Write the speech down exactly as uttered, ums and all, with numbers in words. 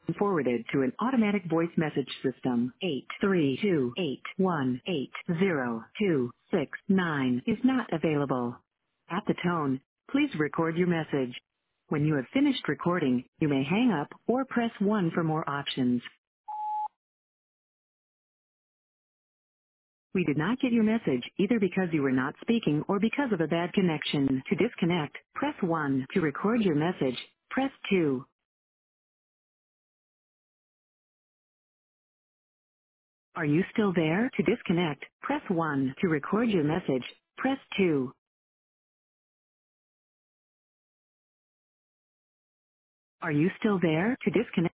forwarded to an automatic voice message system. eight three two eight one eight zero two six nine is not available. At the tone, please record your message. When you have finished recording, you may hang up or press one for more options. We did not get your message either because you were not speaking or because of a bad connection. To disconnect, press one. To record your message, press two. Are you still there? To disconnect, press one. To record your message, press two. Are you still there? To disconnect.